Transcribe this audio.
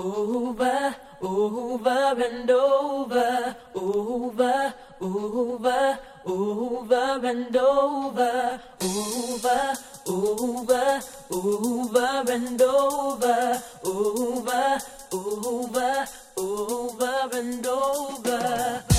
over, over and over, over, over, over and over, over, over, over and over, over, over, over and over.